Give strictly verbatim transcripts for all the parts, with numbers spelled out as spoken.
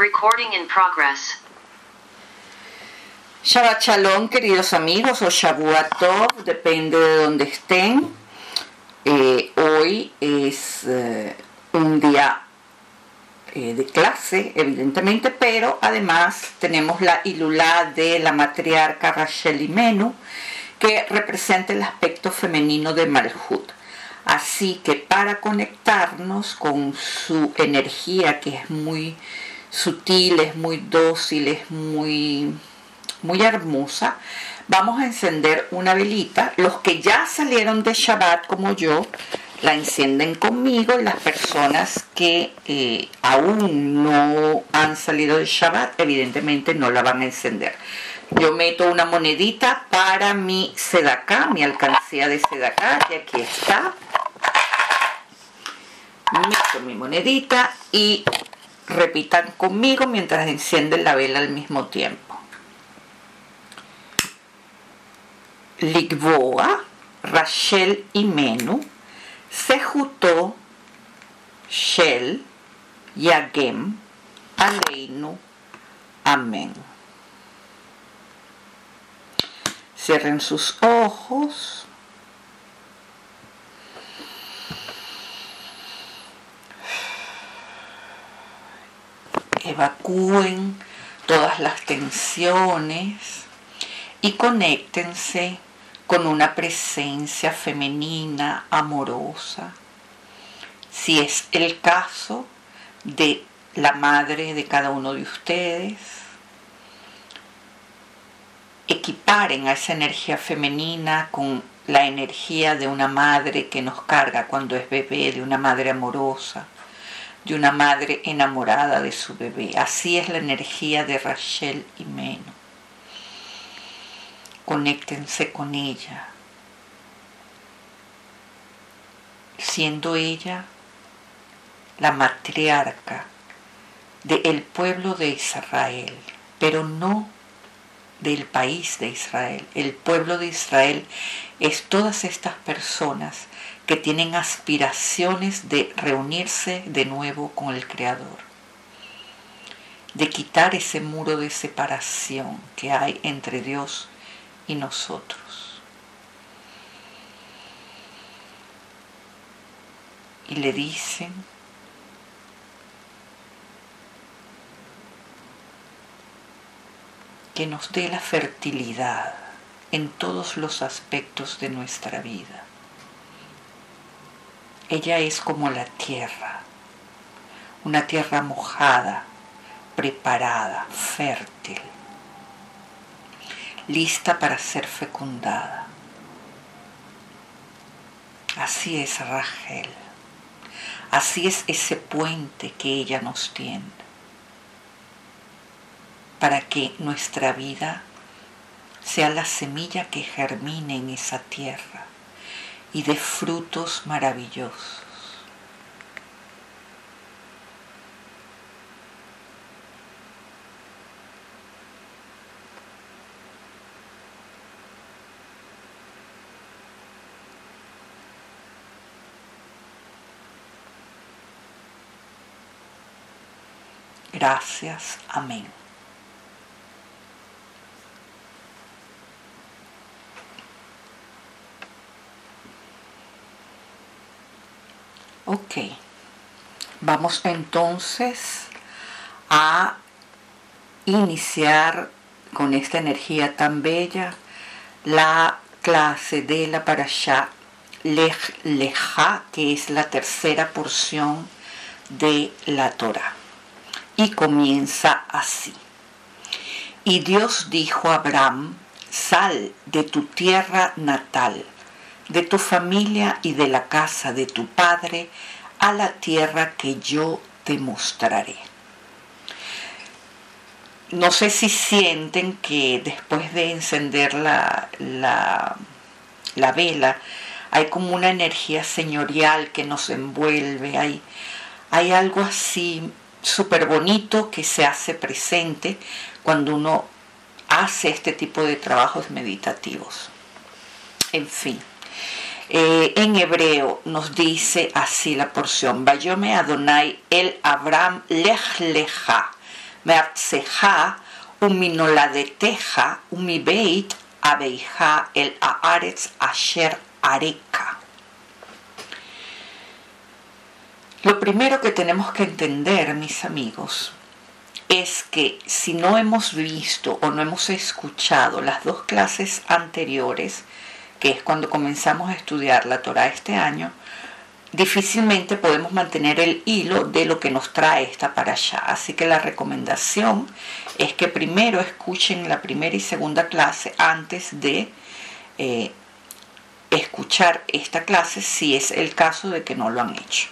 Recording in progress. Shabbat Shalom, queridos amigos, o Shavua Tov, depende de donde estén. Eh, hoy es eh, un día eh, de clase, evidentemente, pero además tenemos la Ilulá de la matriarca Rachel Imenu, que representa el aspecto femenino de Malhut. Así que para conectarnos con su energía, que es muy sutil, es muy dócil, es muy, muy hermosa, vamos a encender una velita. Los que ya salieron de Shabbat como yo, la encienden conmigo. Las personas que eh, aún no han salido de Shabbat, evidentemente no la van a encender. Yo meto una monedita para mi sedaká, mi alcancía de sedaká, que aquí está. Meto mi monedita y repitan conmigo mientras encienden la vela al mismo tiempo. Ligboa, Rachel Imenu, Sehutó, Shel, Yagem, Aleinu, Amén. Cierren sus ojos. Evacúen todas las tensiones y conéctense con una presencia femenina, amorosa. Si es el caso de la madre de cada uno de ustedes, equiparen a esa energía femenina con la energía de una madre que nos carga cuando es bebé, de una madre amorosa, de una madre enamorada de su bebé. Así es la energía de Rachel Imenu. Conéctense con ella, siendo ella la matriarca del pueblo de Israel, pero no del país de Israel. El pueblo de Israel es todas estas personas que tienen aspiraciones de reunirse de nuevo con el Creador, de quitar ese muro de separación que hay entre Dios y nosotros. Y le dicen que nos dé la fertilidad en todos los aspectos de nuestra vida. Ella es como la tierra, una tierra mojada, preparada, fértil, lista para ser fecundada. Así es Rachel, así es ese puente que ella nos tiende, para que nuestra vida sea la semilla que germine en esa tierra y de frutos maravillosos. Gracias. Amén. Ok, vamos entonces a iniciar con esta energía tan bella la clase de la Parashá Lech Lejá, que es la tercera porción de la Torá. Y comienza así. Y Dios dijo a Abraham: sal de tu tierra natal, de tu familia y de la casa de tu padre, a la tierra que yo te mostraré. No sé si sienten que después de encender la, la, la vela, hay como una energía señorial que nos envuelve, hay, hay algo así súper bonito que se hace presente cuando uno hace este tipo de trabajos meditativos. En fin. Eh, en hebreo nos dice así la porción: Vayome Adonai el Abraham lech lecha, מארצך וממולדתך ומבית אביך אל הארץ אשר אראך. Lo primero que tenemos que entender, mis amigos, es que si no hemos visto o no hemos escuchado las dos clases anteriores, que es cuando comenzamos a estudiar la Torá este año, difícilmente podemos mantener el hilo de lo que nos trae esta parashá. Así que la recomendación es que primero escuchen la primera y segunda clase antes de eh, escuchar esta clase, si es el caso de que no lo han hecho.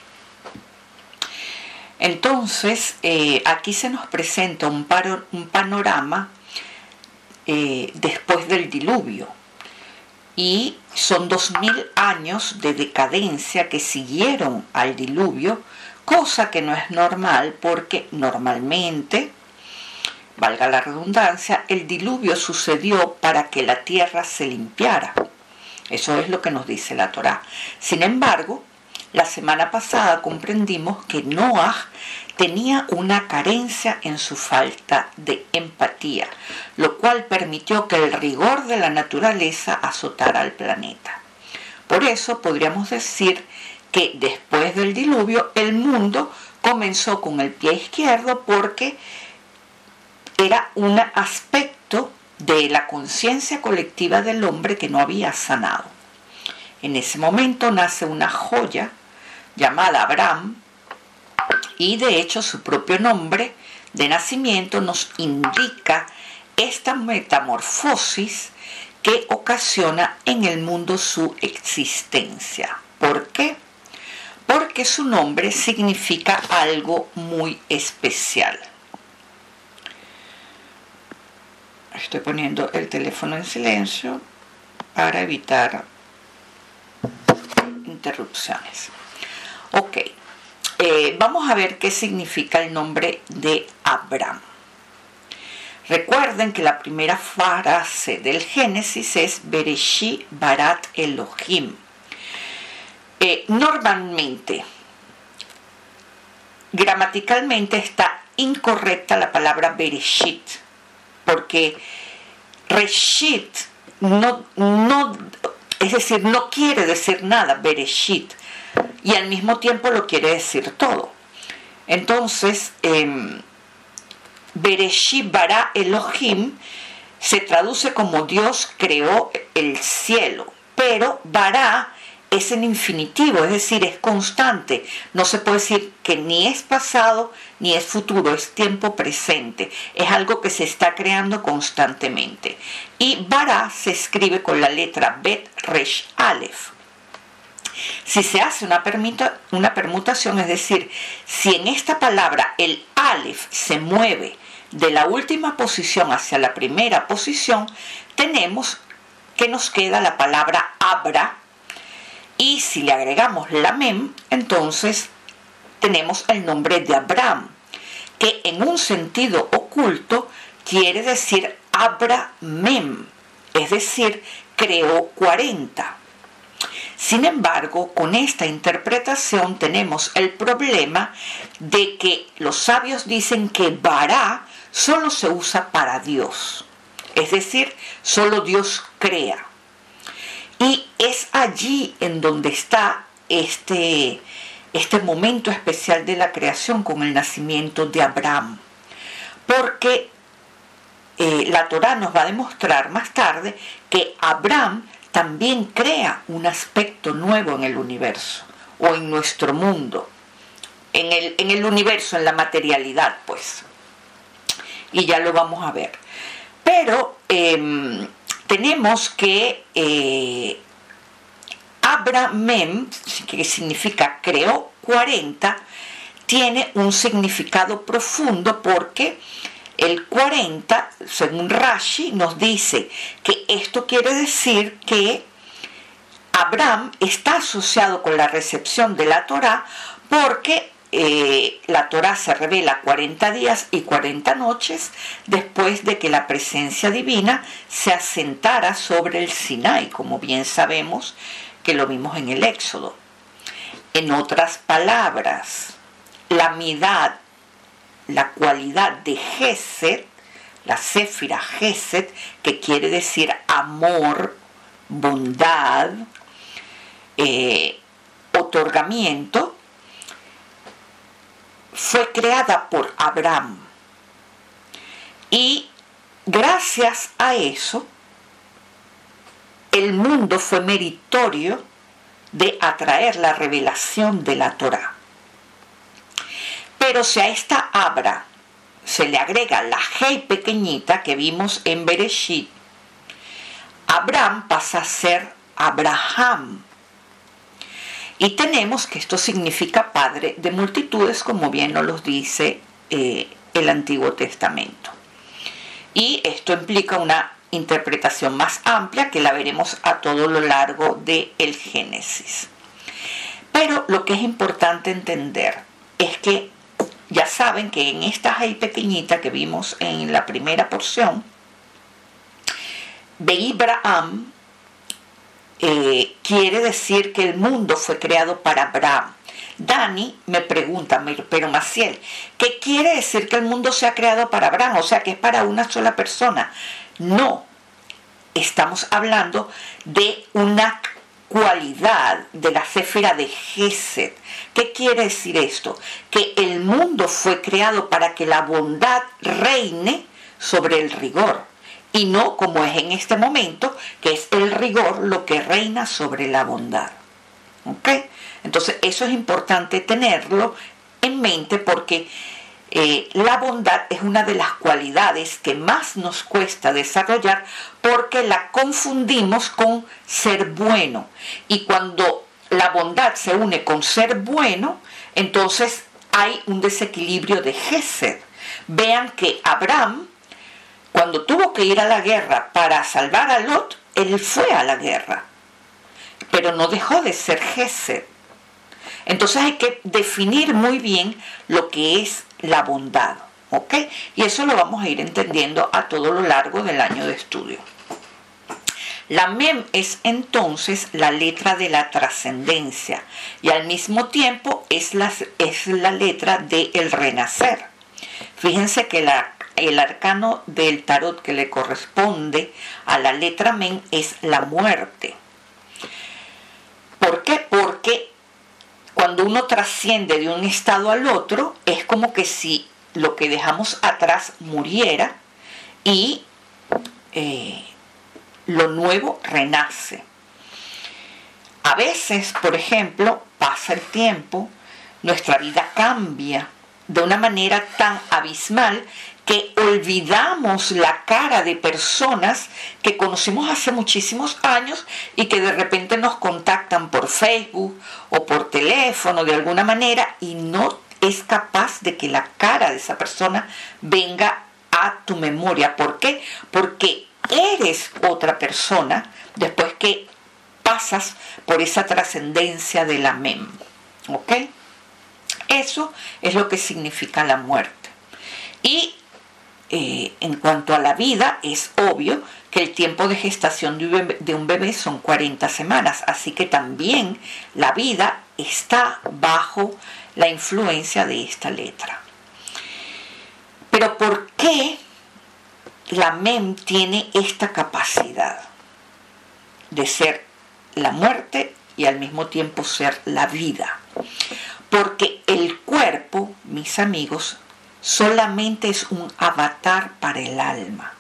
Entonces, eh, aquí se nos presenta un, paro, un panorama eh, después del diluvio. Y son dos mil años de decadencia que siguieron al diluvio, cosa que no es normal porque normalmente, valga la redundancia, el diluvio sucedió para que la tierra se limpiara. Eso es lo que nos dice la Torá. Sin embargo, la semana pasada comprendimos que Noah tenía una carencia en su falta de empatía, lo cual permitió que el rigor de la naturaleza azotara al planeta. Por eso podríamos decir que después del diluvio el mundo comenzó con el pie izquierdo porque era un aspecto de la conciencia colectiva del hombre que no había sanado. En ese momento nace una joya llamada Abraham, y de hecho su propio nombre de nacimiento nos indica esta metamorfosis que ocasiona en el mundo su existencia. ¿Por qué? Porque su nombre significa algo muy especial. Estoy poniendo el teléfono en silencio para evitar interrupciones. Ok, eh, vamos a ver qué significa el nombre de Abraham. Recuerden que la primera frase del Génesis es Bereshit barat Elohim. Eh, normalmente, gramaticalmente está incorrecta la palabra Bereshit, porque Reshit no, no, es decir, no quiere decir nada, Bereshit, y al mismo tiempo lo quiere decir todo. Entonces, eh, Bereshit bara Elohim se traduce como Dios creó el cielo, pero bara es en infinitivo, es decir, es constante. No se puede decir que ni es pasado ni es futuro, es tiempo presente. Es algo que se está creando constantemente. Y bara se escribe con la letra Bet Resh Aleph. Si se hace una, permuta, una permutación, es decir, si en esta palabra el Aleph se mueve de la última posición hacia la primera posición, tenemos que nos queda la palabra Abra, y si le agregamos la Mem, entonces tenemos el nombre de Abraham, que en un sentido oculto quiere decir Abra Mem, es decir, creó cuarenta. Sin embargo, con esta interpretación tenemos el problema de que los sabios dicen que Bará solo se usa para Dios, es decir, solo Dios crea. Y es allí en donde está este, este momento especial de la creación con el nacimiento de Abraham, porque eh, la Torá nos va a demostrar más tarde que Abraham también crea un aspecto nuevo en el universo o en nuestro mundo, en el, en el universo, en la materialidad, pues. Y ya lo vamos a ver. Pero eh, tenemos que eh, Abraham, que significa creó cuarenta, tiene un significado profundo porque el cuarenta, según Rashi, nos dice que esto quiere decir que Abraham está asociado con la recepción de la Torá porque eh, la Torá se revela cuarenta días y cuarenta noches después de que la presencia divina se asentara sobre el Sinai, como bien sabemos que lo vimos en el Éxodo. En otras palabras, la midad la cualidad de Gesed, la Séfira Gesed, que quiere decir amor, bondad, eh, otorgamiento, fue creada por Abraham. Y gracias a eso, el mundo fue meritorio de atraer la revelación de la Torá. Pero si a esta Abra se le agrega la Hei pequeñita que vimos en Bereshit, Abraham pasa a ser Abraham. Y tenemos que esto significa padre de multitudes, como bien nos lo dice eh, el Antiguo Testamento. Y esto implica una interpretación más amplia que la veremos a todo lo largo del Génesis. Pero lo que es importante entender es que ya saben que en esta Hei pequeñita que vimos en la primera porción, Be'ibraham eh, quiere decir que el mundo fue creado para Abraham. Dani me pregunta, pero Maciel, ¿qué quiere decir que el mundo sea creado para Abraham? O sea, que es para una sola persona. No, estamos hablando de una cualidad de la Séfira de Gesed. ¿Qué quiere decir esto? Que el mundo fue creado para que la bondad reine sobre el rigor, y no como es en este momento, que es el rigor lo que reina sobre la bondad. ¿Ok? Entonces eso es importante tenerlo en mente, porque eh, la bondad es una de las cualidades que más nos cuesta desarrollar, porque la confundimos con ser bueno, y cuando la bondad se une con ser bueno, entonces hay un desequilibrio de Gesed. Vean que Abraham, cuando tuvo que ir a la guerra para salvar a Lot, él fue a la guerra, pero no dejó de ser Gesed. Entonces hay que definir muy bien lo que es la bondad, ¿ok? Y eso lo vamos a ir entendiendo a todo lo largo del año de estudio. La Mem es entonces la letra de la trascendencia, y al mismo tiempo es la, es la letra del renacer. Fíjense que la, el arcano del tarot que le corresponde a la letra Mem es la muerte. ¿Por qué? Porque cuando uno trasciende de un estado al otro, es como que si lo que dejamos atrás muriera y eh, lo nuevo renace. A veces, por ejemplo, pasa el tiempo, nuestra vida cambia de una manera tan abismal que olvidamos la cara de personas que conocimos hace muchísimos años y que de repente nos contactan por Facebook o por teléfono de alguna manera, y no es capaz de que la cara de esa persona venga a tu memoria. ¿Por qué? Porque eres otra persona después que pasas por esa trascendencia de la Mem. ¿Ok? Eso es lo que significa la muerte. Y eh, en cuanto a la vida, es obvio que el tiempo de gestación de un bebé, de un bebé son cuarenta semanas, así que también la vida está bajo la influencia de esta letra. Pero ¿por qué la Mem tiene esta capacidad de ser la muerte y al mismo tiempo ser la vida? Porque el cuerpo, mis amigos, solamente es un avatar para el alma.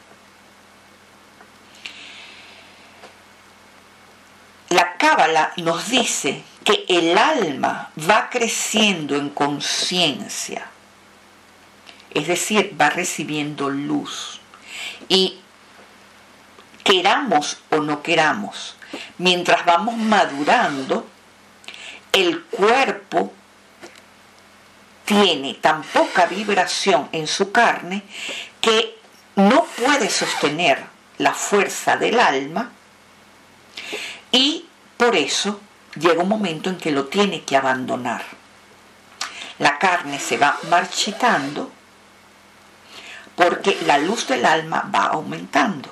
La Cábala nos dice que el alma va creciendo en conciencia, es decir, va recibiendo luz. Y queramos o no queramos, mientras vamos madurando, el cuerpo tiene tan poca vibración en su carne que no puede sostener la fuerza del alma, y por eso llega un momento en que lo tiene que abandonar. La carne se va marchitando porque la luz del alma va aumentando.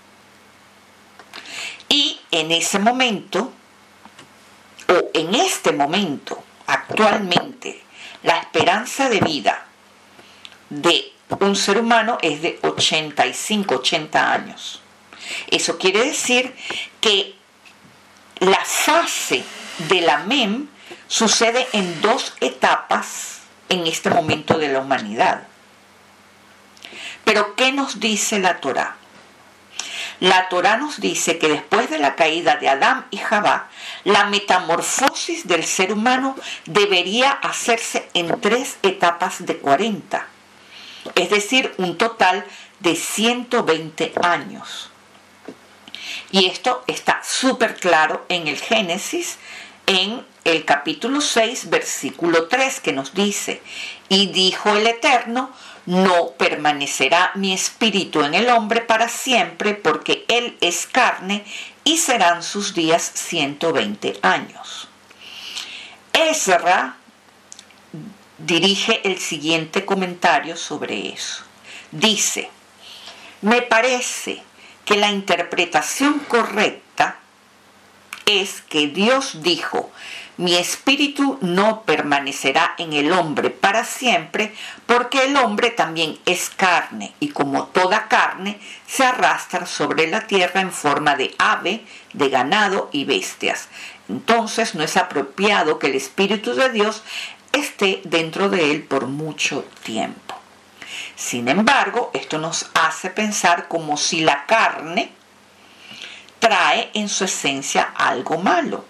Y en ese momento, o en este momento, actualmente, la esperanza de vida de un ser humano es de ochenta y cinco, ochenta años. Eso quiere decir que la fase de la Mem sucede en dos etapas en este momento de la humanidad. Pero ¿qué nos dice la Torá? La Torá nos dice que después de la caída de Adán y Javá, la metamorfosis del ser humano debería hacerse en tres etapas de cuarenta, es decir, un total de ciento veinte años. Y esto está súper claro en el Génesis, en el capítulo seis, versículo tres, que nos dice: y dijo el Eterno, no permanecerá mi espíritu en el hombre para siempre, porque él es carne, y serán sus días ciento veinte años. Ezra dirige el siguiente comentario sobre eso. Dice: me parece que la interpretación correcta es que Dios dijo: mi espíritu no permanecerá en el hombre para siempre, porque el hombre también es carne, y como toda carne se arrastra sobre la tierra en forma de ave, de ganado y bestias. Entonces no es apropiado que el Espíritu de Dios esté dentro de él por mucho tiempo. Sin embargo, esto nos hace pensar como si la carne trae en su esencia algo malo.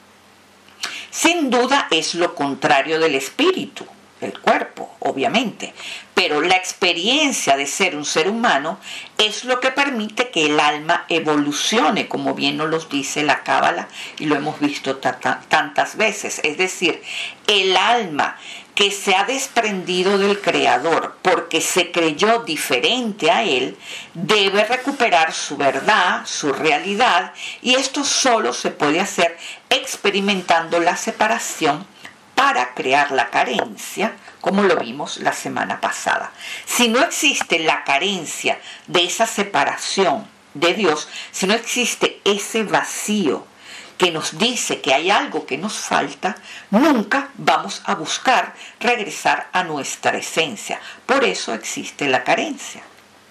Sin duda es lo contrario del espíritu, el cuerpo, obviamente, pero la experiencia de ser un ser humano es lo que permite que el alma evolucione, como bien nos lo dice la Cábala y lo hemos visto tantas veces. Es decir, el alma que se ha desprendido del Creador porque se creyó diferente a Él, debe recuperar su verdad, su realidad, y esto solo se puede hacer experimentando la separación para crear la carencia, como lo vimos la semana pasada. Si no existe la carencia de esa separación de Dios, si no existe ese vacío que nos dice que hay algo que nos falta, nunca vamos a buscar regresar a nuestra esencia. Por eso existe la carencia.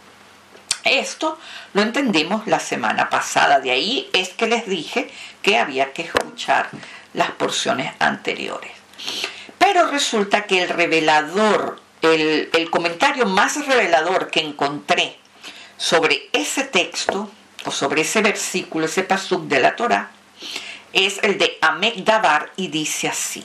Esto lo entendimos la semana pasada. De ahí es que les dije que había que escuchar las porciones anteriores. Pero resulta que el revelador, el, el comentario más revelador que encontré sobre ese texto, o sobre ese versículo, ese pasuk de la Torá, es el de Amek Dabar, y dice así: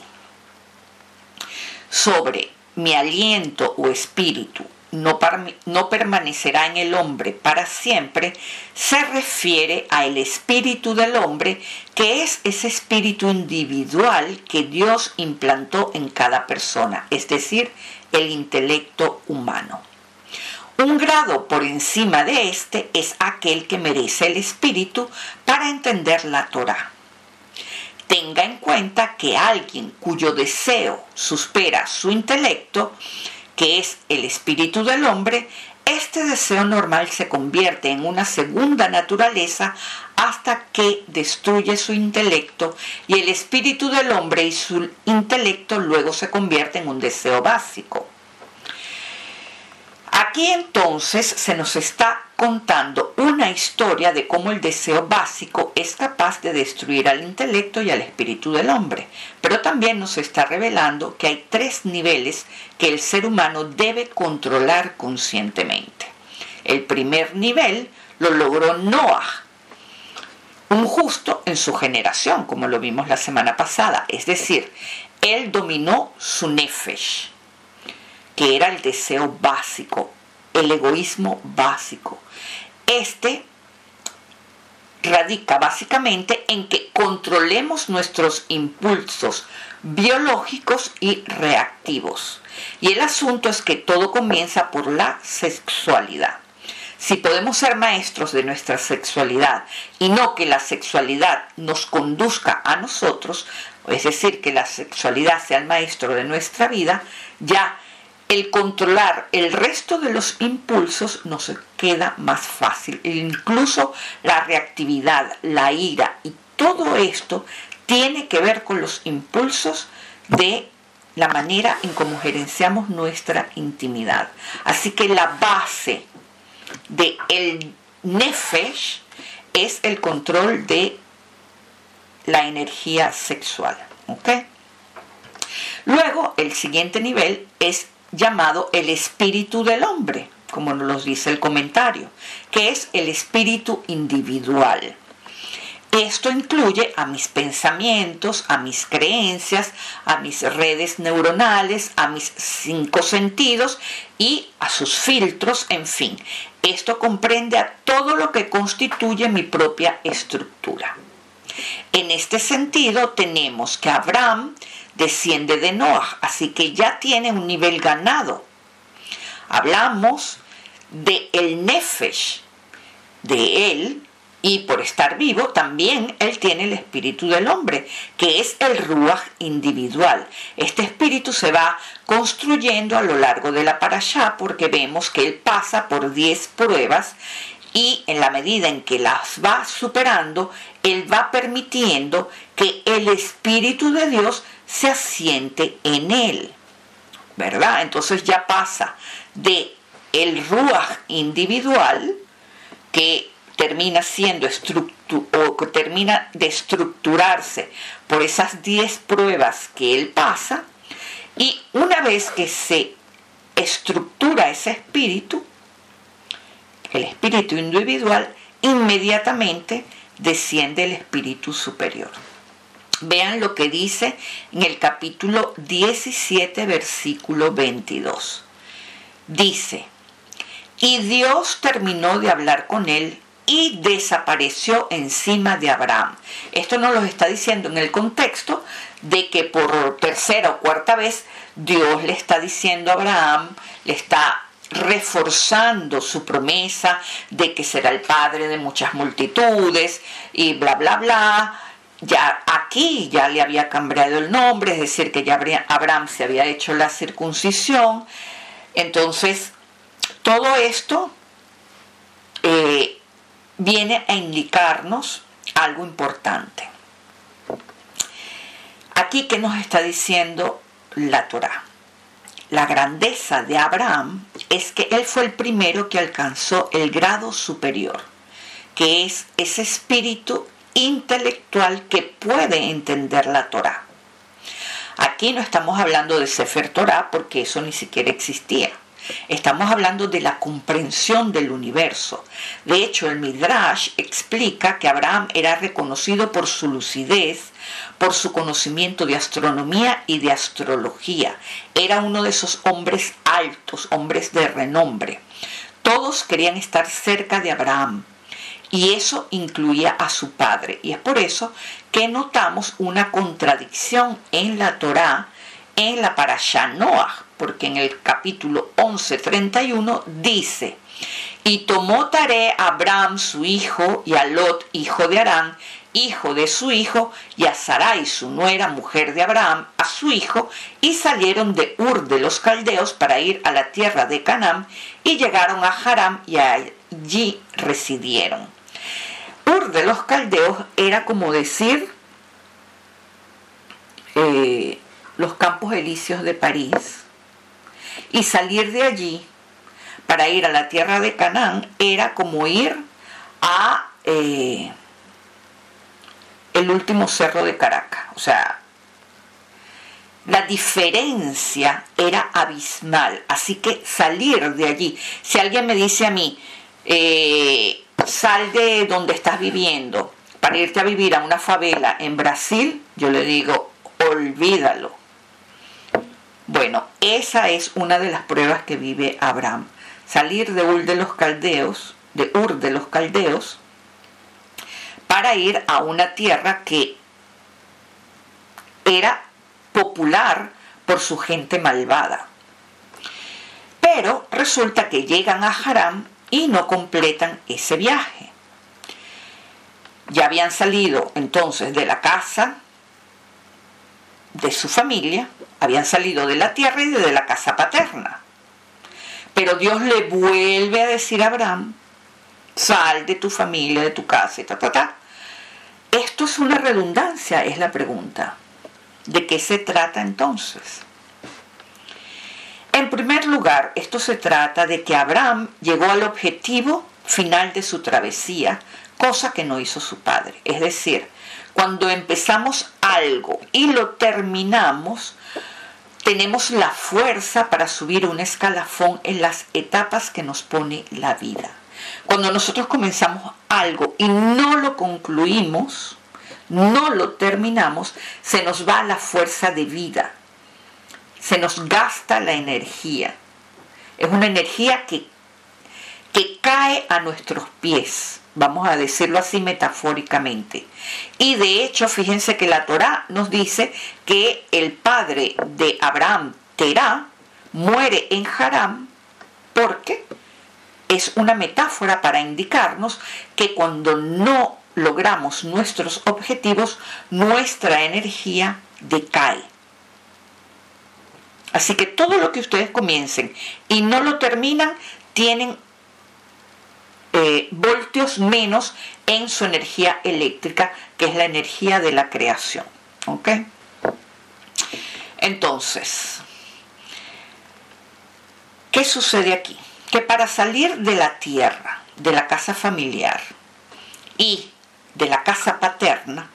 sobre mi aliento o espíritu no, no permanecerá en el hombre para siempre, se refiere al espíritu del hombre, que es ese espíritu individual que Dios implantó en cada persona, es decir, el intelecto humano. Un grado por encima de este es aquel que merece el espíritu para entender la Torá. Tenga en cuenta que alguien cuyo deseo supera su intelecto, que es el espíritu del hombre, este deseo normal se convierte en una segunda naturaleza hasta que destruye su intelecto, y el espíritu del hombre y su intelecto luego se convierte en un deseo básico. Aquí entonces se nos está contando una historia de cómo el deseo básico es capaz de destruir al intelecto y al espíritu del hombre, pero también nos está revelando que hay tres niveles que el ser humano debe controlar conscientemente. El primer nivel lo logró Noah, un justo en su generación, como lo vimos la semana pasada, es decir, él dominó su nefesh, que era el deseo básico, el egoísmo básico. Este radica básicamente en que controlemos nuestros impulsos biológicos y reactivos. Y el asunto es que todo comienza por la sexualidad. Si podemos ser maestros de nuestra sexualidad y no que la sexualidad nos conduzca a nosotros, es decir, que la sexualidad sea el maestro de nuestra vida, ya el controlar el resto de los impulsos nos queda más fácil. Incluso la reactividad, la ira y todo esto tiene que ver con los impulsos de la manera en cómo gerenciamos nuestra intimidad. Así que la base de el nefesh es el control de la energía sexual. ¿Ok? Luego, el siguiente nivel es llamado el espíritu del hombre, como nos dice el comentario, que es el espíritu individual. Esto incluye a mis pensamientos, a mis creencias, a mis redes neuronales, a mis cinco sentidos y a sus filtros, en fin. Esto comprende a todo lo que constituye mi propia estructura. En este sentido, tenemos que Abraham desciende de Noah, así que ya tiene un nivel ganado. Hablamos de el nefesh, de él, y por estar vivo también él tiene el espíritu del hombre, que es el ruaj individual. Este espíritu se va construyendo a lo largo de la parashá, porque vemos que él pasa por diez pruebas y en la medida en que las va superando, él va permitiendo que el espíritu de Dios se asiente en él, ¿verdad? Entonces ya pasa de el ruaj individual, que termina siendo estructu- o que termina de estructurarse por esas diez pruebas que él pasa, y una vez que se estructura ese espíritu, el espíritu individual, inmediatamente desciende el espíritu superior. Vean lo que dice en el capítulo diecisiete, versículo veintidós. Dice: y Dios terminó de hablar con él y desapareció encima de Abraham. Esto nos lo está diciendo en el contexto de que por tercera o cuarta vez Dios le está diciendo a Abraham, le está reforzando su promesa de que será el padre de muchas multitudes y bla bla bla. Ya aquí ya le había cambiado el nombre, es decir, que ya Abraham se había hecho la circuncisión. Entonces, todo esto eh, viene a indicarnos algo importante. Aquí, ¿qué nos está diciendo la Torá? La grandeza de Abraham es que él fue el primero que alcanzó el grado superior, que es ese espíritu intelectual que puede entender la Torá. Aquí no estamos hablando de Sefer Torá, porque eso ni siquiera existía. Estamos hablando de la comprensión del universo. De hecho, el Midrash explica que Abraham era reconocido por su lucidez, por su conocimiento de astronomía y de astrología. Era uno de esos hombres altos, hombres de renombre. Todos querían estar cerca de Abraham, y eso incluía a su padre. Y es por eso que notamos una contradicción en la Torá, en la Parashá Noah, porque en el capítulo once, treinta y uno dice: y tomó Taré a Abraham su hijo, y a Lot hijo de Harán, hijo de su hijo, y a Sarai su nuera, mujer de Abraham, a su hijo, y salieron de Ur de los Caldeos para ir a la tierra de Canaán, y llegaron a Haram, y allí residieron. Ur de los Caldeos era como decir eh, los Campos Elíseos de París, y salir de allí para ir a la tierra de Canaán era como ir a eh, el último cerro de Caracas. O sea, la diferencia era abismal. Así que salir de allí, si alguien me dice a mí, eh, sal de donde estás viviendo para irte a vivir a una favela en Brasil, yo le digo, olvídalo. Bueno, esa es una de las pruebas que vive Abraham. Salir de Ur de los Caldeos, de Ur de los Caldeos, para ir a una tierra que era popular por su gente malvada. Pero resulta que llegan a Haram y no completan ese viaje. Ya habían salido entonces de la casa de su familia, habían salido de la tierra y de la casa paterna. Pero Dios le vuelve a decir a Abraham, sal de tu familia, de tu casa y ta, ta, ta. Esto es una redundancia, es la pregunta. ¿De qué se trata entonces? En primer lugar, esto se trata de que Abraham llegó al objetivo final de su travesía, cosa que no hizo su padre. Es decir, cuando empezamos algo y lo terminamos, tenemos la fuerza para subir un escalafón en las etapas que nos pone la vida. Cuando nosotros comenzamos algo y no lo concluimos, no lo terminamos, se nos va la fuerza de vida, se nos gasta la energía. Es una energía que, que cae a nuestros pies, vamos a decirlo así metafóricamente. Y de hecho, fíjense que la Torá nos dice que el padre de Abraham, Terá, muere en Harán porque es una metáfora para indicarnos que cuando no logramos nuestros objetivos, nuestra energía decae. Así que todo lo que ustedes comiencen y no lo terminan, tienen eh, voltios menos en su energía eléctrica, que es la energía de la creación. ¿Ok? Entonces, ¿qué sucede aquí? Que para salir de la tierra, de la casa familiar y de la casa paterna,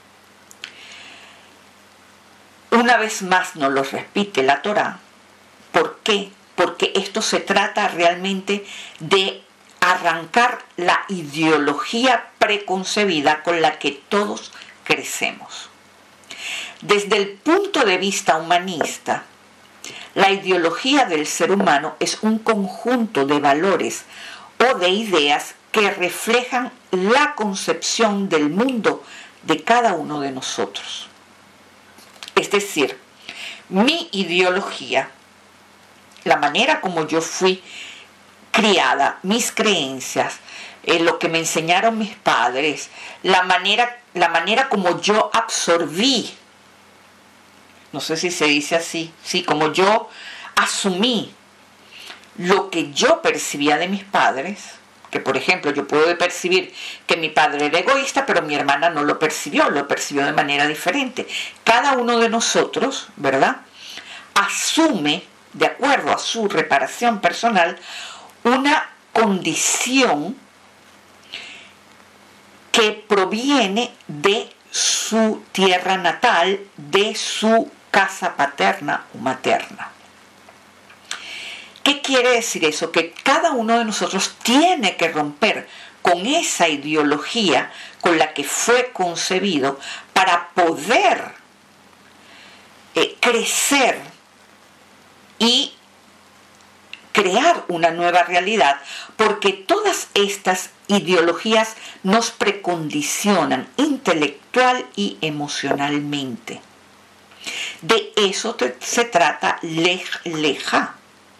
una vez más nos lo repite la Torá. ¿Por qué? Porque esto se trata realmente de arrancar la ideología preconcebida con la que todos crecemos. Desde el punto de vista humanista, la ideología del ser humano es un conjunto de valores o de ideas que reflejan la concepción del mundo de cada uno de nosotros. Es decir, mi ideología, la manera como yo fui criada, mis creencias, eh, lo que me enseñaron mis padres, la manera, la manera como yo absorbí, no sé si se dice así, sí, como yo asumí lo que yo percibía de mis padres, que por ejemplo yo puedo percibir que mi padre era egoísta, pero mi hermana no lo percibió, lo percibió de manera diferente. Cada uno de nosotros, ¿verdad?, asume, de acuerdo a su reparación personal, una condición que proviene de su tierra natal, de su casa paterna o materna. ¿Qué quiere decir eso? Que cada uno de nosotros tiene que romper con esa ideología con la que fue concebido para poder eh, crecer y crear una nueva realidad, porque todas estas ideologías nos precondicionan intelectual y emocionalmente. De eso te, se trata Lej Lejá.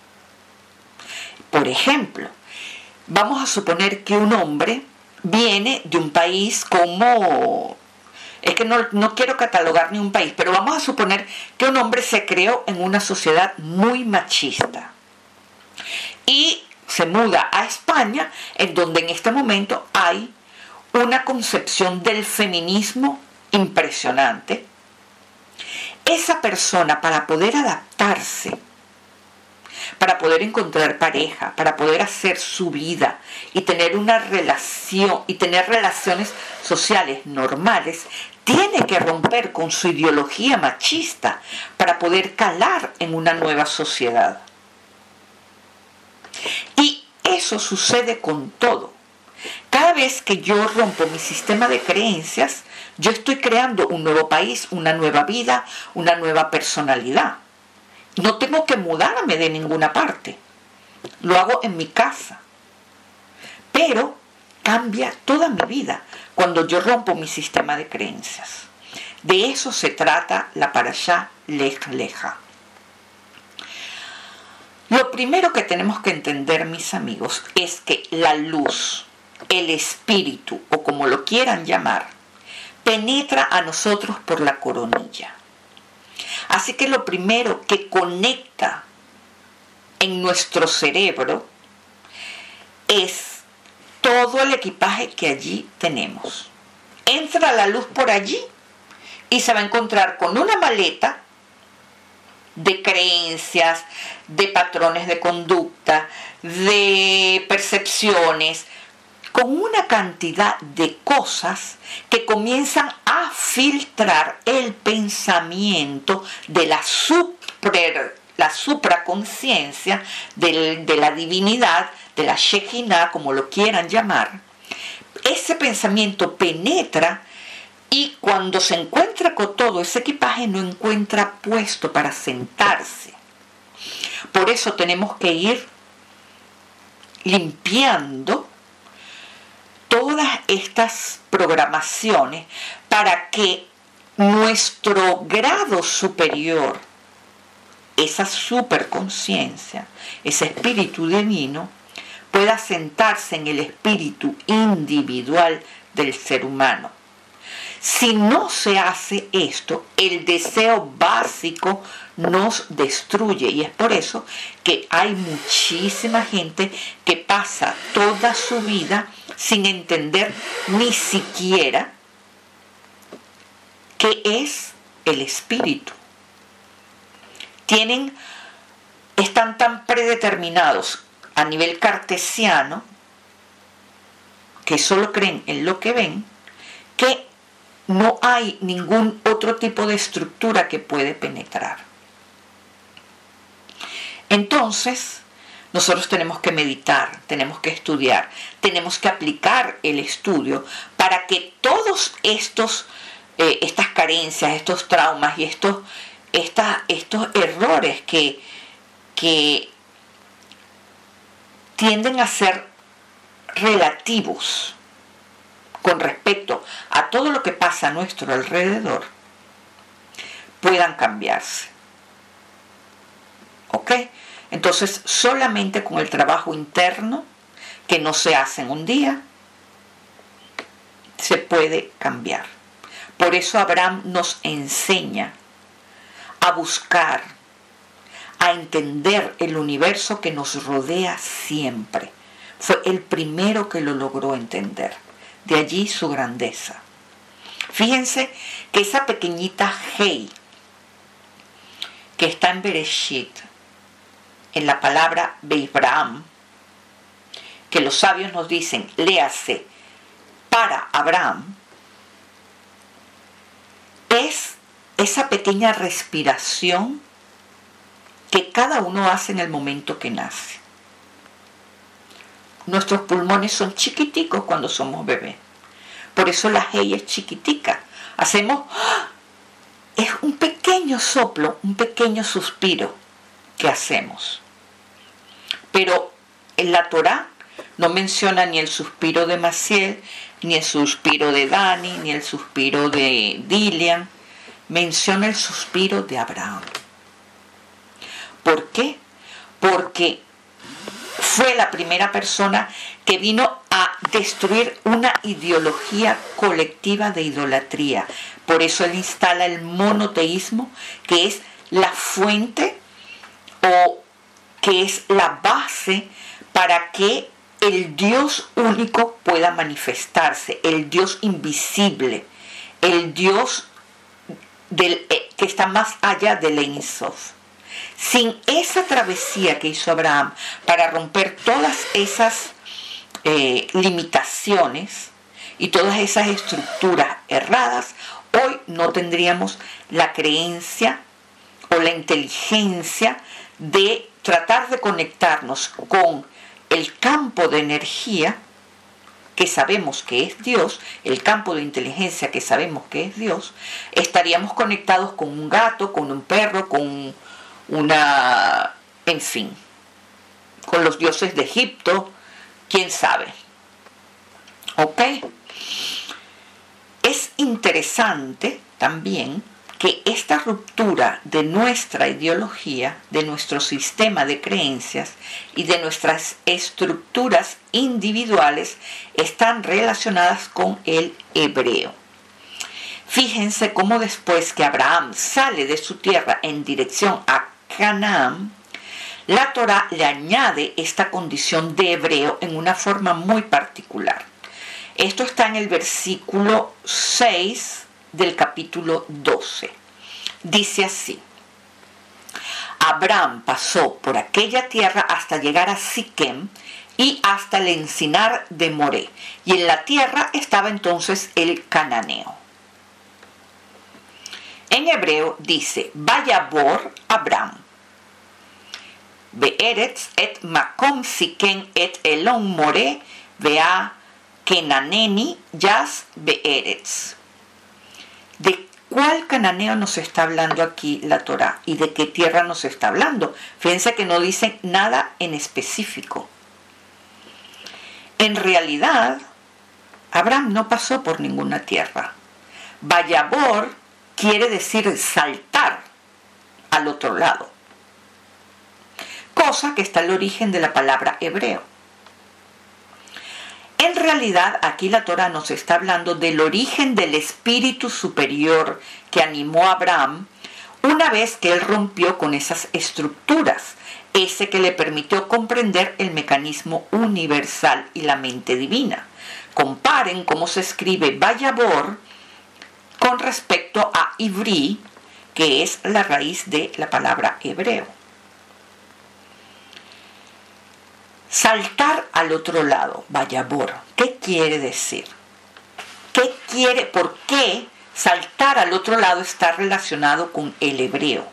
Por ejemplo, vamos a suponer que un hombre viene de un país como... Es que no, no quiero catalogar ni un país, pero vamos a suponer que un hombre se creó en una sociedad muy machista y se muda a España, en donde en este momento hay una concepción del feminismo impresionante. Esa persona, para poder adaptarse, para poder encontrar pareja, para poder hacer su vida y tener una relación y tener relaciones sociales normales, tiene que romper con su ideología machista para poder calar en una nueva sociedad. Y eso sucede con todo. Cada vez que yo rompo mi sistema de creencias, yo estoy creando un nuevo país, una nueva vida, una nueva personalidad. No tengo que mudarme de ninguna parte. Lo hago en mi casa. Pero cambia toda mi vida cuando yo rompo mi sistema de creencias. De eso se trata la parashá Lej Lejá. Lo primero que tenemos que entender, mis amigos, es que la luz, el espíritu, o como lo quieran llamar, penetra a nosotros por la coronilla. Así que lo primero que conecta en nuestro cerebro es todo el equipaje que allí tenemos. Entra la luz por allí y se va a encontrar con una maleta de creencias, de patrones de conducta, de percepciones, con una cantidad de cosas que comienzan a filtrar el pensamiento de la super, la supraconciencia de, de la divinidad, de la Shekinah, como lo quieran llamar. Ese pensamiento penetra y cuando se encuentra con todo ese equipaje no encuentra puesto para sentarse. Por eso tenemos que ir limpiando todas estas programaciones para que nuestro grado superior, esa superconciencia, ese espíritu divino, pueda sentarse en el espíritu individual del ser humano. Si no se hace esto, el deseo básico nos destruye, y es por eso que hay muchísima gente que pasa toda su vida sin entender ni siquiera qué es el espíritu. Tienen, están tan predeterminados a nivel cartesiano que solo creen en lo que ven, que no hay ningún otro tipo de estructura que puede penetrar. Entonces, nosotros tenemos que meditar, tenemos que estudiar, tenemos que aplicar el estudio para que todos estos, eh, estas carencias, estos traumas y estos, esta, estos errores que, que tienden a ser relativos con respecto a todo lo que pasa a nuestro alrededor, puedan cambiarse. ¿Ok? Entonces, solamente con el trabajo interno, que no se hace en un día, se puede cambiar. Por eso Abraham nos enseña a buscar, a entender el universo que nos rodea siempre. Fue el primero que lo logró entender. De allí su grandeza. Fíjense que esa pequeñita Hey, que está en Bereshit, en la palabra Beibram, que los sabios nos dicen, léase para Abraham, es esa pequeña respiración que cada uno hace en el momento que nace. Nuestros pulmones son chiquiticos cuando somos bebés. Por eso la Hey es chiquitica. Hacemos, es un pequeño soplo, un pequeño suspiro que hacemos. Pero en la Torá no menciona ni el suspiro de Maciel, ni el suspiro de Dani, ni el suspiro de Dilian. Menciona el suspiro de Abraham. ¿Por qué? Porque fue la primera persona que vino a destruir una ideología colectiva de idolatría. Por eso él instala el monoteísmo, que es la fuente o que es la base para que el Dios único pueda manifestarse, el Dios invisible, el Dios del, que está más allá del Ein Sof. Sin esa travesía que hizo Abraham para romper todas esas eh, limitaciones y todas esas estructuras erradas, hoy no tendríamos la creencia o la inteligencia de tratar de conectarnos con el campo de energía que sabemos que es Dios, el campo de inteligencia que sabemos que es Dios. Estaríamos conectados con un gato, con un perro, con una, en fin, con los dioses de Egipto, quién sabe. ¿Ok? Es interesante también que esta ruptura de nuestra ideología, de nuestro sistema de creencias y de nuestras estructuras individuales están relacionadas con el hebreo. Fíjense cómo después que Abraham sale de su tierra en dirección a Canaán, la Torá le añade esta condición de hebreo en una forma muy particular. Esto está en el versículo seis del capítulo doce. Dice así: Abraham pasó por aquella tierra hasta llegar a Siquem y hasta el encinar de Moré, y en la tierra estaba entonces el cananeo. En hebreo dice, Vayabor Abraham, Be'eretz et makom Siquem et Elon Moré, vea Kenaneni Yas Be'eretz. ¿De cuál cananeo nos está hablando aquí la Torá? ¿Y de qué tierra nos está hablando? Fíjense que no dicen nada en específico. En realidad, Abraham no pasó por ninguna tierra. Vayabor quiere decir saltar al otro lado, cosa que está al origen de la palabra hebreo. En realidad, aquí la Torá nos está hablando del origen del espíritu superior que animó a Abraham una vez que él rompió con esas estructuras, ese que le permitió comprender el mecanismo universal y la mente divina. Comparen cómo se escribe Vayabor con respecto a Ivri, que es la raíz de la palabra hebreo. Saltar al otro lado, Vayabor, ¿qué quiere decir? ¿Qué quiere? ¿Por qué saltar al otro lado está relacionado con el hebreo?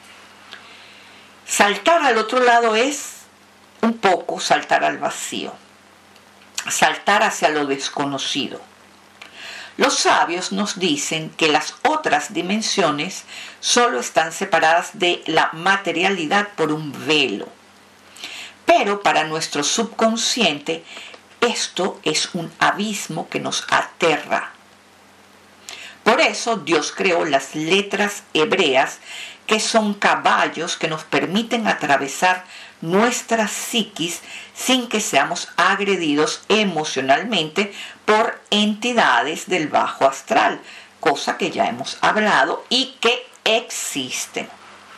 Saltar al otro lado es un poco saltar al vacío, saltar hacia lo desconocido. Los sabios nos dicen que las otras dimensiones solo están separadas de la materialidad por un velo. Pero para nuestro subconsciente, esto es un abismo que nos aterra. Por eso Dios creó las letras hebreas, que son caballos que nos permiten atravesar nuestra psiquis sin que seamos agredidos emocionalmente por entidades del bajo astral, cosa que ya hemos hablado y que existen.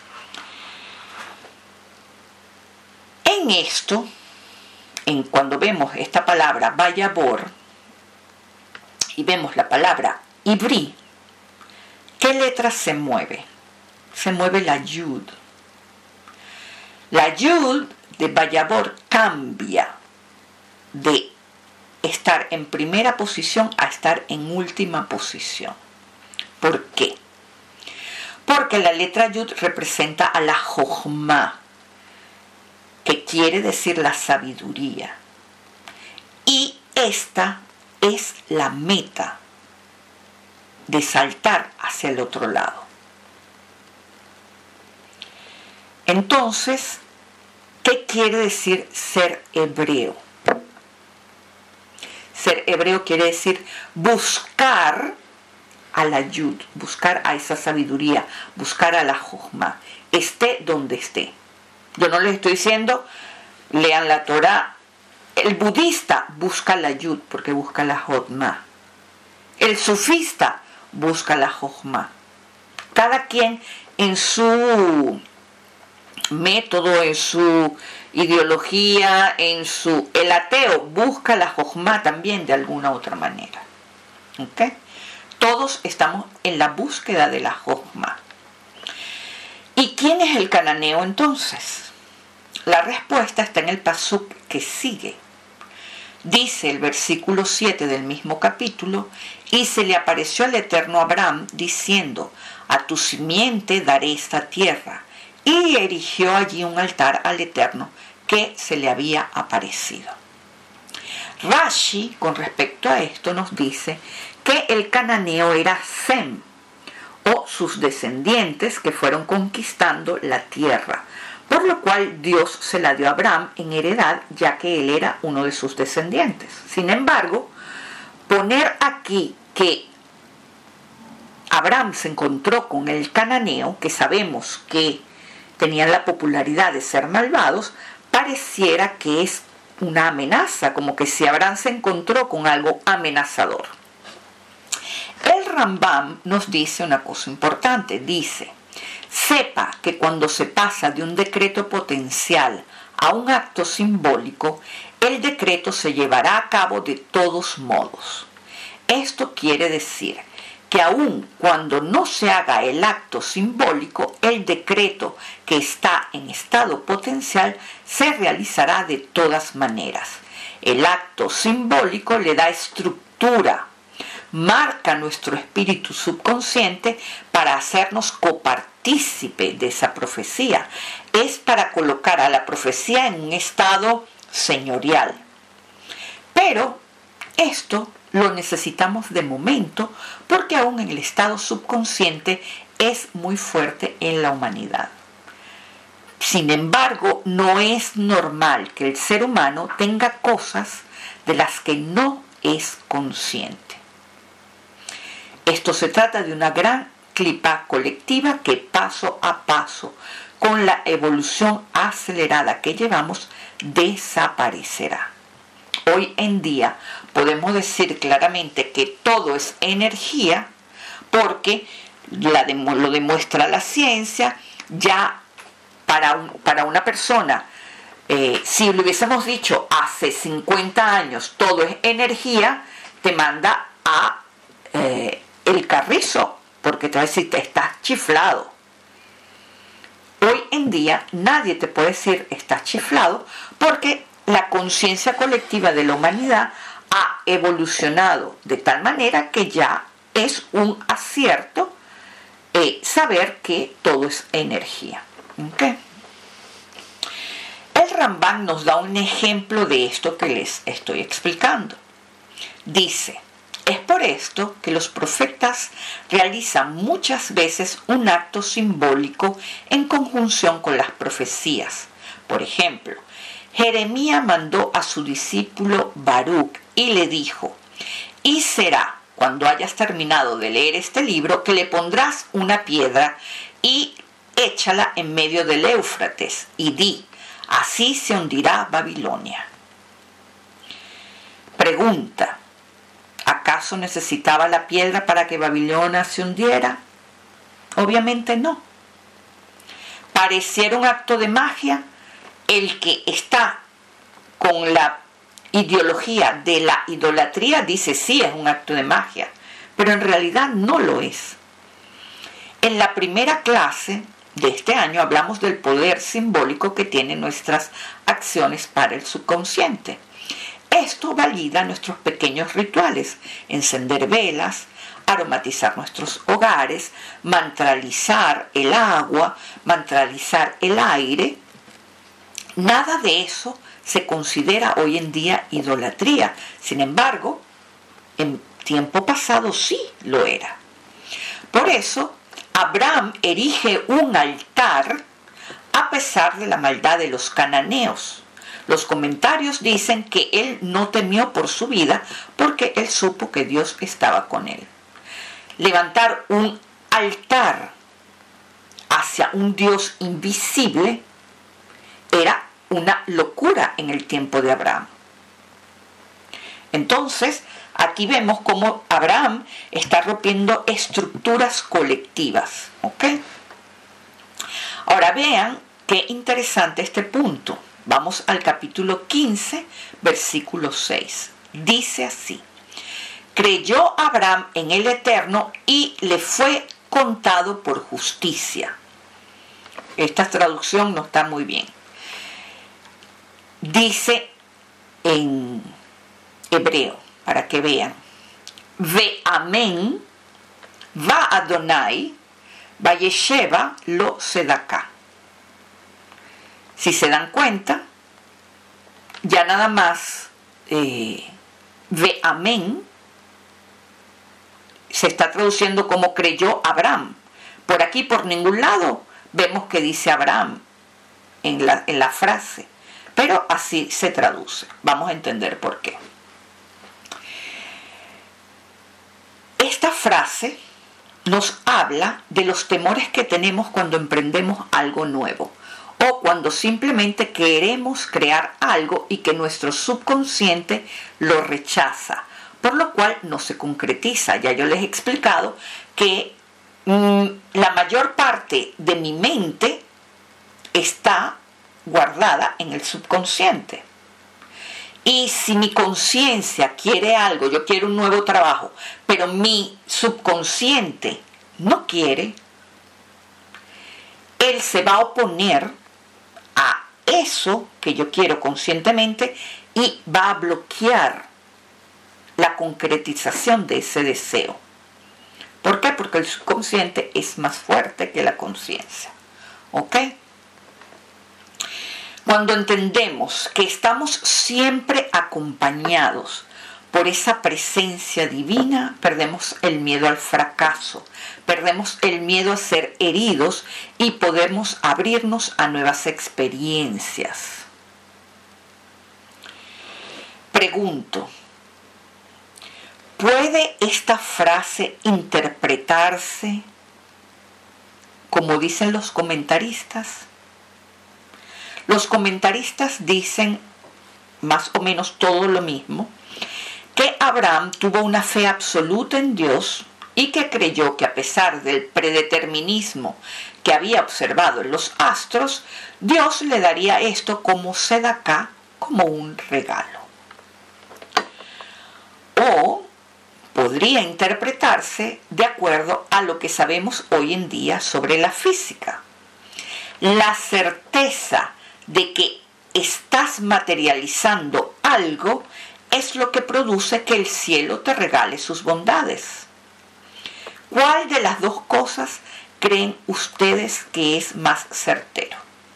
En esto, en cuando vemos esta palabra Vayabor y vemos la palabra Ivri, ¿qué letra se mueve? Se mueve la Yud. La Yud de Vayabor cambia de estar en primera posición a estar en última posición. ¿Por qué? Porque la letra Yud representa a la Jochma, que quiere decir la sabiduría. Y esta es la meta de saltar hacia el otro lado. Entonces, ¿qué quiere decir ser hebreo? Ser hebreo quiere decir buscar a la Yud, buscar a esa sabiduría, buscar a la Jochma, esté donde esté. Yo no les estoy diciendo, lean la Torá. El budista busca la Yud porque busca la Jochma. El sufista busca la Jochma. Cada quien en su método, en su ideología, en su... El ateo busca la Jochma también de alguna otra manera. ¿Okay? Todos estamos en la búsqueda de la Jochma. ¿Y quién es el cananeo entonces? La respuesta está en el pasuk que sigue. Dice el versículo siete del mismo capítulo, y se le apareció el Eterno a Abraham diciendo, a tu simiente daré esta tierra, y erigió allí un altar al Eterno que se le había aparecido. Rashi, con respecto a esto, nos dice que el cananeo era Sem, o sus descendientes que fueron conquistando la tierra, por lo cual Dios se la dio a Abraham en heredad, ya que él era uno de sus descendientes. Sin embargo, poner aquí que Abraham se encontró con el cananeo, que sabemos que tenían la popularidad de ser malvados, pareciera que es una amenaza, como que si Abraham se encontró con algo amenazador. El Rambam nos dice una cosa importante, dice, sepa que cuando se pasa de un decreto potencial a un acto simbólico, el decreto se llevará a cabo de todos modos. Esto quiere decir que aun cuando no se haga el acto simbólico, el decreto que está en estado potencial se realizará de todas maneras. El acto simbólico le da estructura, marca nuestro espíritu subconsciente para hacernos copartícipe de esa profecía. Es para colocar a la profecía en un estado señorial. Pero esto lo necesitamos de momento porque aún en el estado subconsciente es muy fuerte en la humanidad. Sin embargo, no es normal que el ser humano tenga cosas de las que no es consciente. Esto se trata de una gran clipa colectiva que paso a paso, con la evolución acelerada que llevamos, desaparecerá. Hoy en día podemos decir claramente que todo es energía porque la demo, lo demuestra la ciencia. Ya para, un, para una persona, eh, si le hubiésemos dicho hace cincuenta años todo es energía, te manda a eh, el carrizo, porque te va a decir, te estás chiflado. Hoy en día nadie te puede decir estás chiflado porque la conciencia colectiva de la humanidad ha evolucionado de tal manera que ya es un acierto eh, saber que todo es energía. ¿Okay? El Rambam nos da un ejemplo de esto que les estoy explicando. Dice: es por esto que los profetas realizan muchas veces un acto simbólico en conjunción con las profecías. Por ejemplo, Jeremías mandó a su discípulo Baruch y le dijo: y será, cuando hayas terminado de leer este libro, que le pondrás una piedra y échala en medio del Éufrates y di: así se hundirá Babilonia. Pregunta: ¿acaso necesitaba la piedra para que Babilonia se hundiera? Obviamente no. ¿Pareciera un acto de magia? El que está con la ideología de la idolatría dice sí, es un acto de magia, pero en realidad no lo es. En la primera clase de este año hablamos del poder simbólico que tienen nuestras acciones para el subconsciente. Esto valida nuestros pequeños rituales: encender velas, aromatizar nuestros hogares, mantralizar el agua, mantralizar el aire. Nada de eso se considera hoy en día idolatría. Sin embargo, en tiempo pasado sí lo era. Por eso, Abraham erige un altar a pesar de la maldad de los cananeos. Los comentarios dicen que él no temió por su vida porque él supo que Dios estaba con él. Levantar un altar hacia un Dios invisible era una locura en el tiempo de Abraham. Entonces, aquí vemos cómo Abraham está rompiendo estructuras colectivas. ¿Ok? Ahora vean qué interesante este punto. Vamos al capítulo quince, versículo seis. Dice así: creyó Abraham en el Eterno y le fue contado por justicia. Esta traducción no está muy bien. Dice en hebreo, para que vean: Ve amén, va Adonai, vayesheva lo sedaká. Si se dan cuenta, ya nada más eh, ve amén se está traduciendo como creyó Abraham. Por aquí, por ningún lado, vemos que dice Abraham en la, en la frase, pero así se traduce. Vamos a entender por qué. Esta frase nos habla de los temores que tenemos cuando emprendemos algo nuevo o cuando simplemente queremos crear algo y que nuestro subconsciente lo rechaza, por lo cual no se concretiza. Ya yo les he explicado que mmm, la mayor parte de mi mente está guardada en el subconsciente Y si mi conciencia quiere algo, yo quiero un nuevo trabajo, pero mi subconsciente no quiere, él se va a oponer a eso que yo quiero conscientemente y va a bloquear la concretización de ese deseo. ¿Por qué? Porque el subconsciente es más fuerte que la conciencia. ¿Ok? Cuando entendemos que estamos siempre acompañados por esa presencia divina, perdemos el miedo al fracaso, perdemos el miedo a ser heridos y podemos abrirnos a nuevas experiencias. Pregunto, ¿puede esta frase interpretarse como dicen los comentaristas? Los comentaristas dicen más o menos todo lo mismo, que Abraham tuvo una fe absoluta en Dios y que creyó que a pesar del predeterminismo que había observado en los astros, Dios le daría esto como sedacá, como un regalo. O podría interpretarse de acuerdo a lo que sabemos hoy en día sobre la física. La certeza de que estás materializando algo es lo que produce que el cielo te regale sus bondades. ¿Cuál de las dos cosas creen ustedes que es más certero?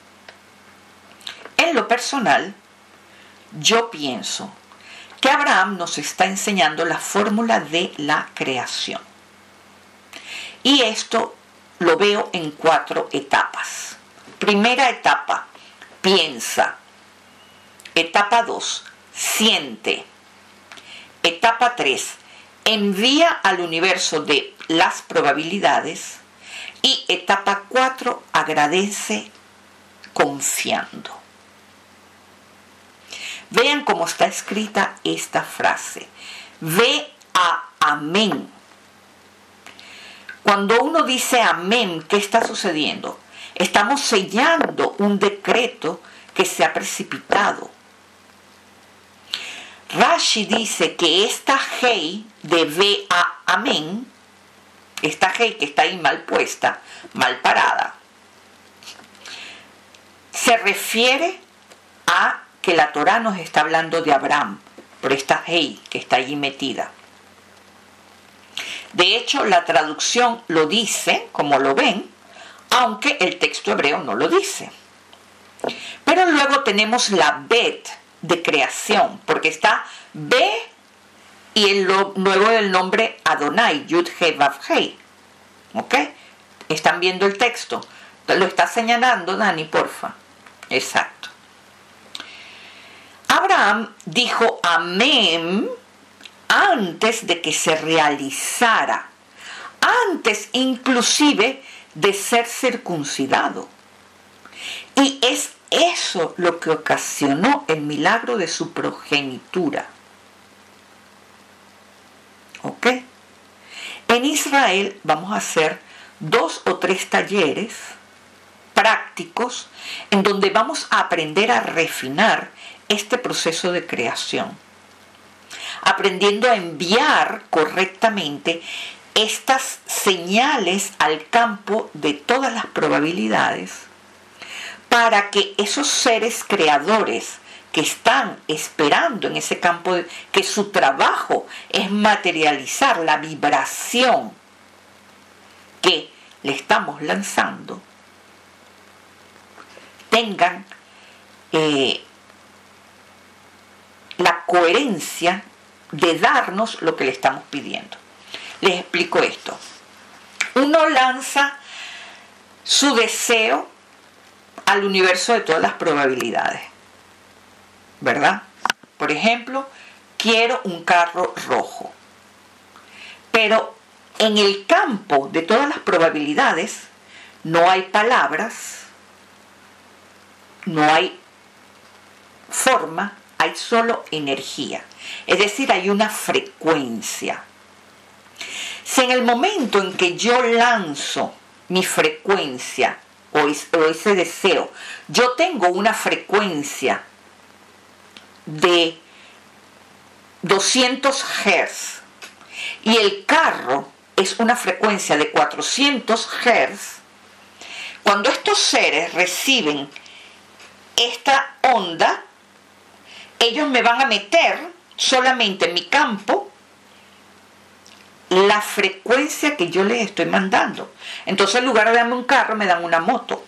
En lo personal, yo pienso que Abraham nos está enseñando la fórmula de la creación. Y esto lo veo en cuatro etapas. Primera etapa, piensa. Etapa dos, siente. Etapa tres, envía al universo de las probabilidades. Y etapa cuatro, agradece confiando. Vean cómo está escrita esta frase. Ve a amén. Cuando uno dice amén, ¿qué está sucediendo? Estamos sellando un decreto que se ha precipitado. Rashi dice que esta hey de ve a amén, esta hey que está ahí mal puesta, mal parada, se refiere a que la Torá nos está hablando de Abraham, por esta hey que está allí metida. De hecho, la traducción lo dice, como lo ven, aunque el texto hebreo no lo dice. Pero luego tenemos la bet de creación, porque está be y el, luego el nombre Adonai, Yud He Vav He. ¿Ok? ¿Están viendo el texto? Lo está señalando Dani, porfa. Exacto. Abraham dijo amén antes de que se realizara, antes inclusive de ser circuncidado. Y es eso lo que ocasionó el milagro de su progenitura. ¿Ok? En Israel vamos a hacer dos o tres talleres prácticos en donde vamos a aprender a refinar este proceso de creación, aprendiendo a enviar correctamente estas señales al campo de todas las probabilidades para que esos seres creadores que están esperando en ese campo, de, que su trabajo es materializar la vibración que le estamos lanzando, tengan eh, la coherencia de darnos lo que le estamos pidiendo. Les explico esto. Uno lanza su deseo al universo de todas las probabilidades, ¿verdad? Por ejemplo, quiero un carro rojo. Pero en el campo de todas las probabilidades no hay palabras, no hay forma, hay solo energía. Es decir, hay una frecuencia. Si en el momento en que yo lanzo mi frecuencia o ese deseo, yo tengo una frecuencia de doscientos hertz y el carro es una frecuencia de cuatrocientos hertz, cuando estos seres reciben esta onda, ellos me van a meter solamente en mi campo la frecuencia que yo les estoy mandando. Entonces, en lugar de darme un carro, me dan una moto.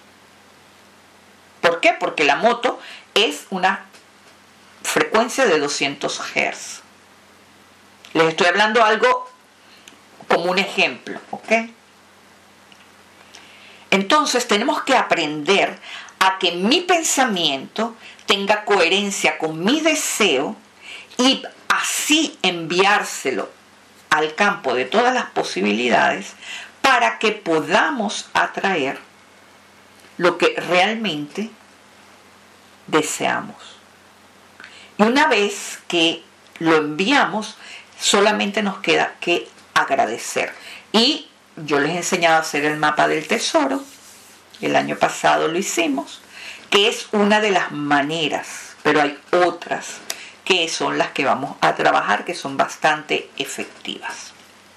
¿Por qué? Porque la moto es una frecuencia de doscientos hertz. Les estoy hablando algo como un ejemplo, ¿ok? Entonces, tenemos que aprender a que mi pensamiento tenga coherencia con mi deseo y así enviárselo al campo de todas las posibilidades para que podamos atraer lo que realmente deseamos. Y una vez que lo enviamos, solamente nos queda que agradecer. Y yo les he enseñado a hacer el mapa del tesoro. El año pasado lo hicimos, que es una de las maneras, pero hay otras que son las que vamos a trabajar, que son bastante efectivas.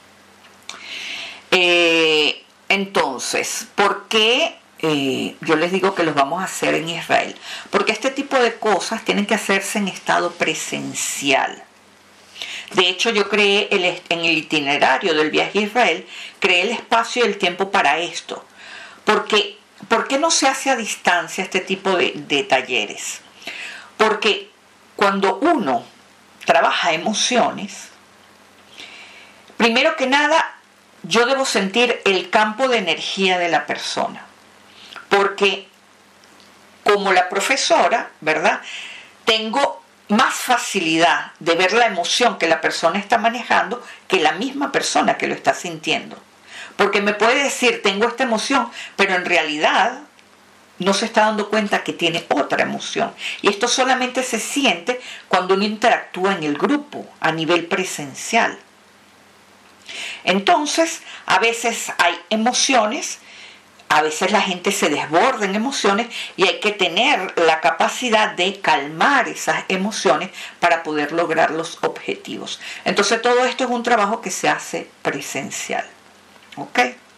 Eh, entonces, ¿por qué eh, yo les digo que los vamos a hacer en Israel? Porque este tipo de cosas tienen que hacerse en estado presencial. De hecho, yo creé el, en el itinerario del viaje a Israel, creé el espacio y el tiempo para esto. Porque, ¿por qué no se hace a distancia este tipo de, de talleres? Porque cuando uno trabaja emociones, primero que nada, yo debo sentir el campo de energía de la persona. Porque como la profesora, ¿verdad?, tengo más facilidad de ver la emoción que la persona está manejando que la misma persona que lo está sintiendo. Porque me puede decir, tengo esta emoción, pero en realidad no se está dando cuenta que tiene otra emoción. Y esto solamente se siente cuando uno interactúa en el grupo, a nivel presencial. Entonces, a veces hay emociones, a veces la gente se desborda en emociones y hay que tener la capacidad de calmar esas emociones para poder lograr los objetivos. Entonces, todo esto es un trabajo que se hace presencial. ¿Ok?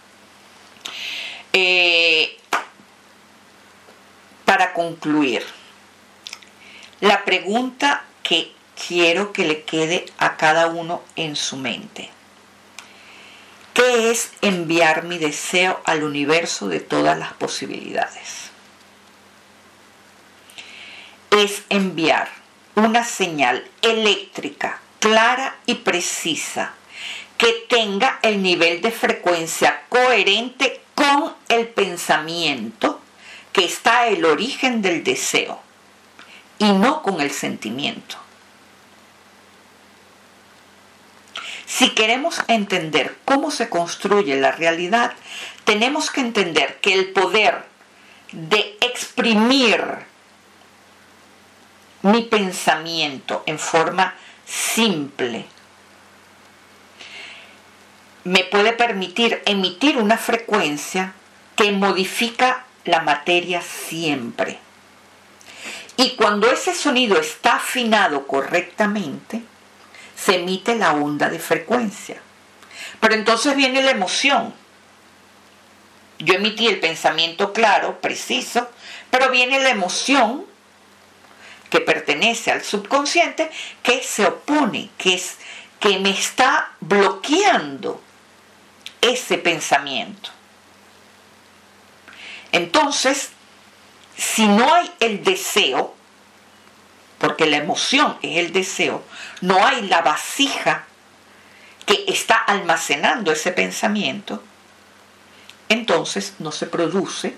Eh, para concluir, la pregunta que quiero que le quede a cada uno en su mente: ¿qué es enviar mi deseo al universo de todas las posibilidades? Es enviar una señal eléctrica clara y precisa que tenga el nivel de frecuencia coherente con el pensamiento que está el origen del deseo y no con el sentimiento. Si queremos entender cómo se construye la realidad, tenemos que entender que el poder de exprimir mi pensamiento en forma simple me puede permitir emitir una frecuencia que modifica la materia siempre. Y cuando ese sonido está afinado correctamente, se emite la onda de frecuencia. Pero entonces viene la emoción. Yo emití el pensamiento claro, preciso, pero viene la emoción que pertenece al subconsciente, que se opone, que, es, que me está bloqueando ese pensamiento. Entonces, si no hay el deseo, porque la emoción es el deseo, no hay la vasija que está almacenando ese pensamiento, entonces no se produce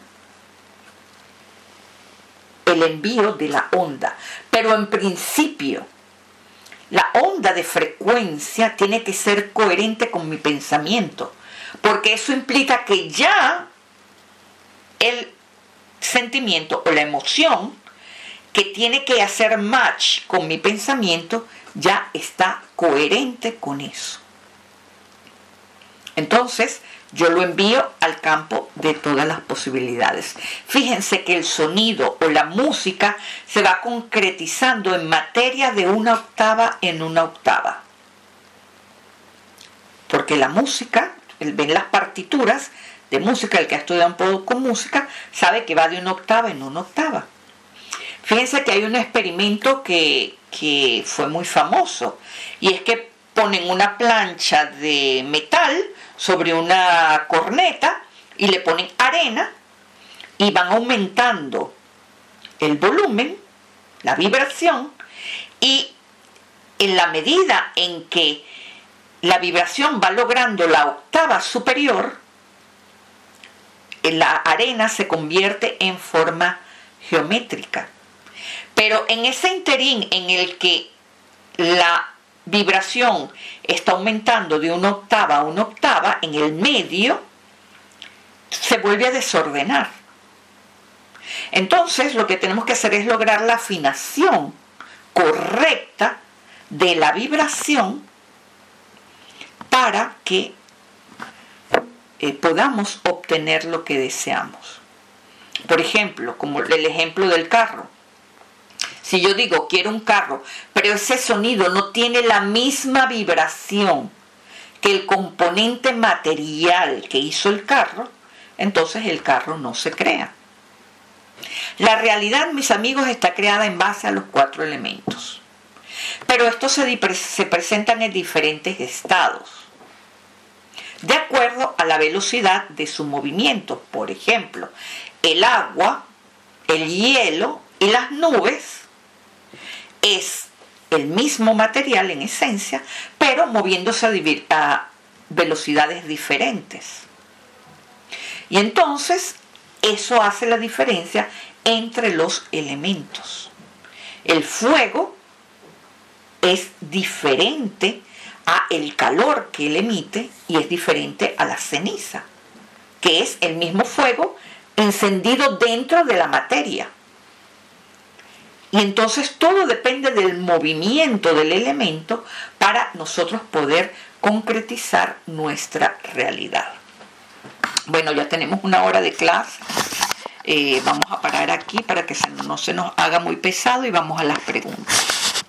el envío de la onda. Pero en principio, la onda de frecuencia tiene que ser coherente con mi pensamiento, porque eso implica que ya el sentimiento o la emoción que tiene que hacer match con mi pensamiento ya está coherente con eso. Entonces, yo lo envío al campo de todas las posibilidades. Fíjense que el sonido o la música se va concretizando en materia de una octava en una octava. Porque la música, el ven las partituras de música, el que ha estudiado un poco con música, sabe que va de una octava en una octava. Fíjense que hay un experimento que, que fue muy famoso, y es que ponen una plancha de metal sobre una corneta y le ponen arena y van aumentando el volumen, la vibración, y en la medida en que la vibración va logrando la octava superior, la arena se convierte en forma geométrica. Pero en ese interín en el que la vibración está aumentando de una octava a una octava, en el medio se vuelve a desordenar. Entonces lo que tenemos que hacer es lograr la afinación correcta de la vibración para que eh, podamos obtener lo que deseamos. Por ejemplo, como el ejemplo del carro. Si yo digo quiero un carro, pero ese sonido no tiene la misma vibración que el componente material que hizo el carro, entonces el carro no se crea. La realidad, mis amigos, está creada en base a los cuatro elementos. Pero estos se, se presentan en diferentes estados, de acuerdo a la velocidad de su movimiento. Por ejemplo, el agua, el hielo y las nubes es el mismo material en esencia, pero moviéndose a, a velocidades diferentes. Y entonces eso hace la diferencia entre los elementos. El fuego es diferente a el calor que él emite y es diferente a la ceniza, que es el mismo fuego encendido dentro de la materia. Y entonces todo depende del movimiento del elemento para nosotros poder concretizar nuestra realidad. Bueno, ya tenemos una hora de clase. Eh, vamos a parar aquí para que no se nos haga muy pesado y vamos a las preguntas.